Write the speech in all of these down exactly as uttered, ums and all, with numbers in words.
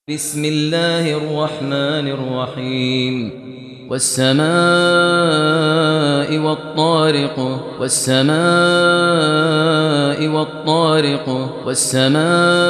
بسم الله الرحمن الرحيم والسماء والطارق والسماء والطارق والسماء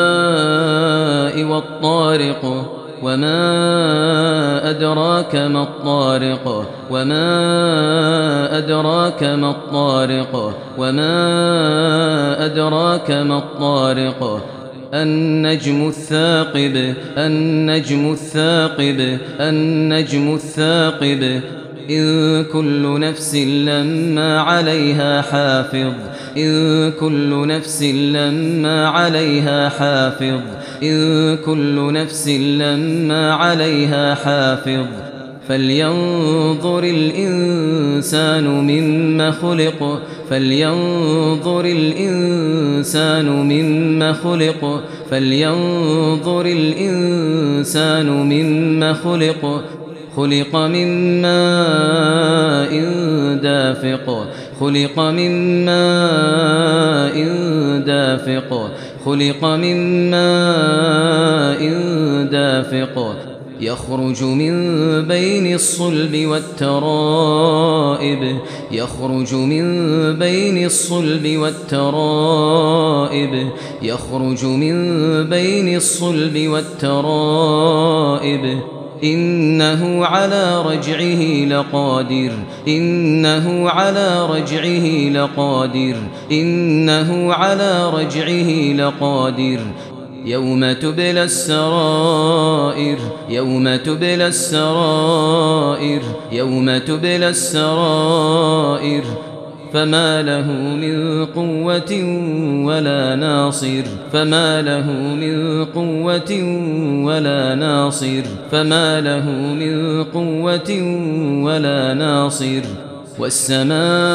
والطارق وما أدراك ما الطارق وما أدراك ما الطارق وما أدراك ما الطارق النجم الثاقب النجم الثاقب النجم الثاقب إن كل نفس لما عليها حافظ إن كل نفس لما عليها حافظ إن كل نفس لما عليها حافظ فلينظر الإنسان مما خلق فلينظر الإنسان مما خلق فلينظر الإنسان مما خلق خلق من ماء دافق خلق من ماء دافق خلق من ماء دافق يخرج من بين الصلب والترائب يخرج من بين الصلب والترائب يخرج من بين الصلب والترائب إنه على رجعه لقادر إنه على رجعه لقادر إنه على رجعه لقادر يوم تبلى السرائر يوم تبلى السرائر يوم تبلى السرائر فما له من قوة ولا ناصر فما له من قوة ولا ناصر فما له من قوة ولا ناصر والسماء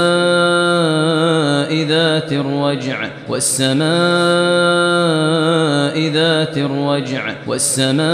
ذات الرجع والسماء ذات الرجع والسماء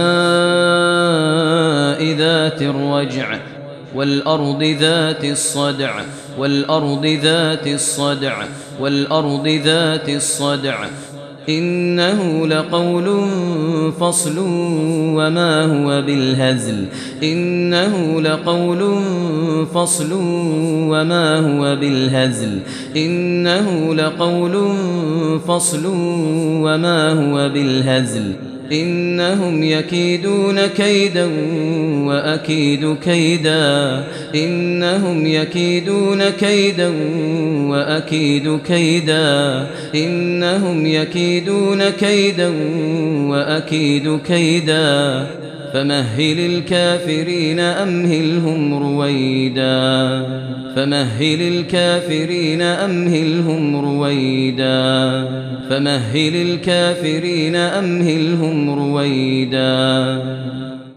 ذات الرجع والأرض ذات الصدع والأرض ذات الصدع والأرض ذات الصدع إنه لقول فصل وما هو بالهزل إنه لقول فصل وما هو بالهزل إنه لقول فصل وما هو بالهزل إنهم يكيدون كيدا وأكيد كيدا إنهم يكيدون كيدا وأكيد كيدا إنهم يكيدون كيدا وأكيد كيدا فمهل الكافرين أمهلهم رويدا فمهل الكافرين أمهلهم رويدا فمهل الكافرين أمهلهم رويدا